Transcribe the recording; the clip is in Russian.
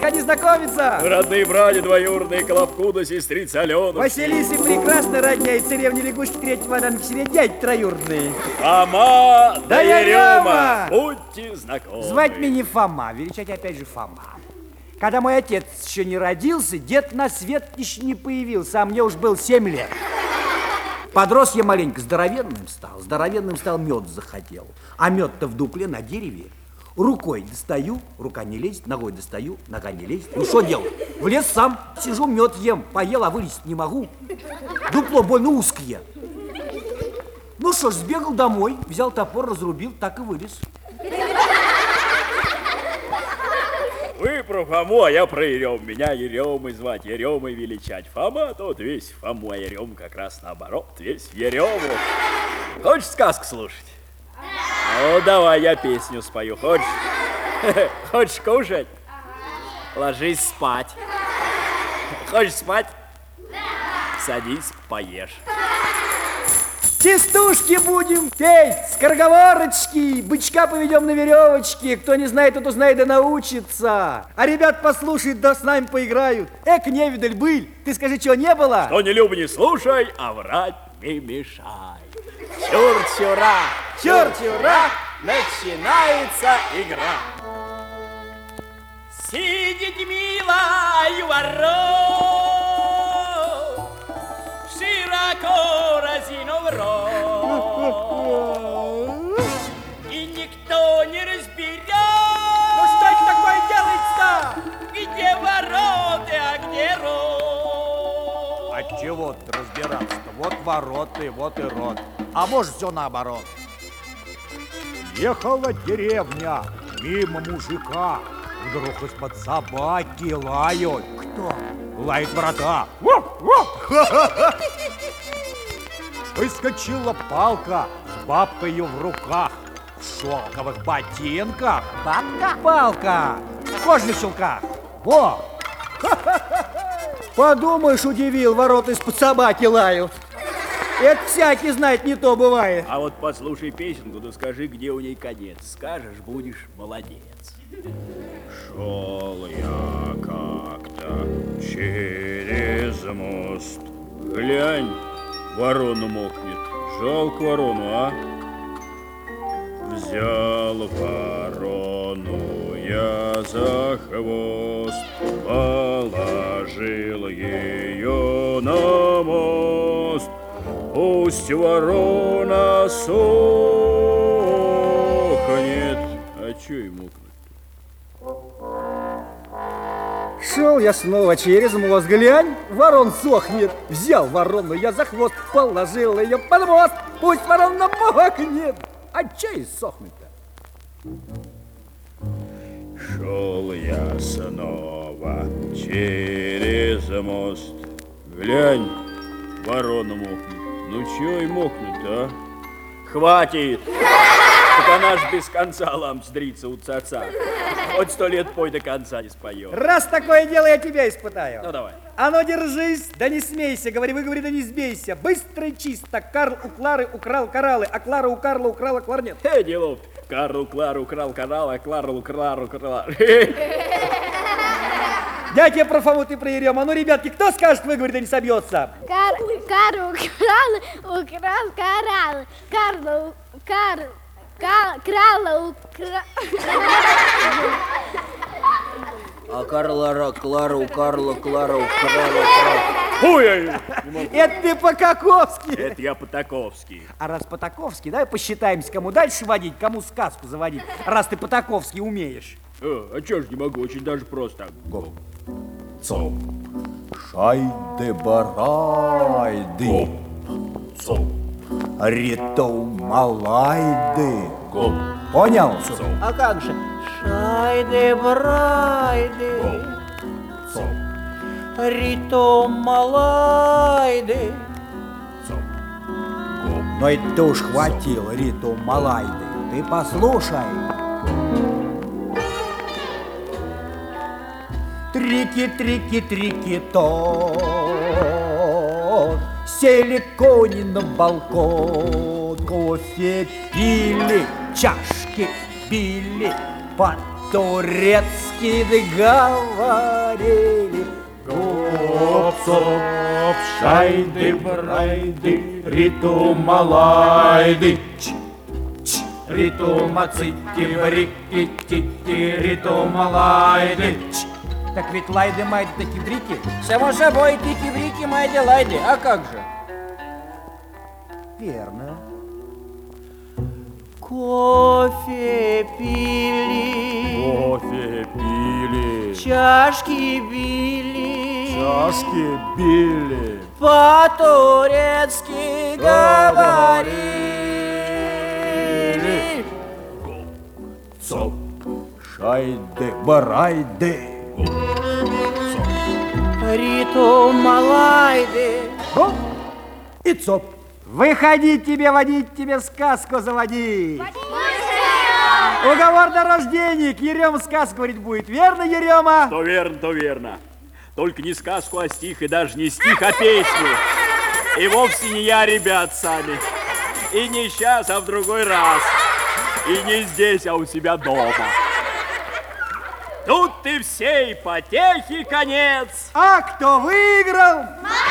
заходи знакомиться. Родные братья двоюродные, Колобку да сестрица Алена. Василисы прекрасно родня, и царевне лягушки третьего рада к себе дядь троюродный. Фома да Ярема. Будьте знакомы. Звать меня Фома, величать опять же Фома. Когда мой отец еще не родился, дед на свет еще не появился, а мне уж был 7 лет. Подрос я маленько, здоровенным стал, мед захотел. А мед-то в дупле на дереве. Рукой достаю, рука не лезет, ногой достаю, нога не лезет. Ну что делать? В лес сам сижу, мед ем, поел, а вылезть не могу. Дупло больно узкое. Ну что ж, сбегал домой, взял топор, разрубил, так и вылез. Вы про Фому, а я про Ерему. Меня Еремой звать, Еремой величать. Фома тот весь в Фому, а Ерема как раз наоборот, весь в Ерему. Хочешь сказку слушать? Ну, давай я песню спою. Хочешь? Хочешь кушать? Ложись спать. Хочешь спать? Садись, поешь. Частушки будем петь, скороговорочки, бычка поведем на веревочке. Кто не знает, тот узнает да научится. А ребят послушают, да с нами поиграют. Эк, невидаль быль, ты скажи, чего не было? Что не люби, не слушай, а врать не мешай. Чур-чура, чур-чура, начинается игра. Сидит милая ворот, широко разинув рот, и никто не разберет. Ну что это такое делается-то? Где ворота, а где рот? А чего тут разбираться-то? Вот вороты, вот и рот. А может, все наоборот. Ехала деревня мимо мужика. Вдруг из-под собаки лают. Кто? Лает ворота. Выскочила палка с бабкой в руках. В шелковых ботинках. Бабка? Палка. В кожаных чулках. Во! Подумаешь, удивил, ворота из-под собаки лают. Это всякий знает, не то бывает. А вот послушай песенку, да скажи, где у ней конец. Скажешь, будешь молодец. Шел я как-то через мост. Глянь, ворона мокнет. Жалко ворону, а? Взял ворону я за хвост, положил ее на мост. Пусть ворона сохнет. А чё и мокнуть? Шел я снова через мост, глянь, ворон сохнет. Взял ворону я за хвост, положил ее под мост. Пусть ворона мокнет. А че и сохнет-то? Шел я снова через мост. Глянь, ворона мокнет. Ну чё и мокнуть-то, а? Хватит! Так она ж без конца ламстрится у цаца. Хоть 100 лет пой, до конца не споет. Раз такое дело, я тебя испытаю. Ну давай. А ну держись, да не смейся, выговори, да не сбейся. Быстро и чисто. Карл у Клары украл кораллы, а Клара у Карла украла кларнет. Делов. Карл Клару украл коралл, а Клару украла. Я тебе про Фому, ты про Ерему. А ну, ребятки, кто скажет, выговори, да не собьется? Карл украл кораллы. Крала украл. А Клара у Карла украла. Ой, Это ты по-каковски. это я по-таковски. А раз по-таковски, давай посчитаемся, кому дальше водить, кому сказку заводить, раз ты по-таковски умеешь. А чё ж не могу, очень даже просто. Цоп, шайды-барайды. Цоп. Риту малайды. Гоп. Понял? А как же? Шайды-брайды. Рито малайды. Но и ты уж хватил Риту малайды. Ты послушай. Трики-трики-трики-то. Сели кони на балкон. Кофе пили, чашки били. Потом по-турецки говорили. Гоп-соп, шайды-брайды, риту-малайды. Риту-мацити-брики-тити, риту-малайды. Так ведь лайды-майды таки брики? Само собой, тики-брики, майды-лайды. А как же? Верно. Кофе пили, Кофе пили, чашки били, чашки били. по-турецки говорили. Соп, шайды-брайды. Риту-малайды. Гоп и цоп. Выходи тебе, водить тебе сказку заводить. Уговор на рождение. Ерема сказку говорить будет. Верно, Ерема? То верно, то верно. Только не сказку, а стих, и даже не стих, а песню. И вовсе не я, ребят, сами. И не сейчас, а в другой раз. И не здесь, а у себя дома. Тут ты всей потехи конец. А кто выиграл?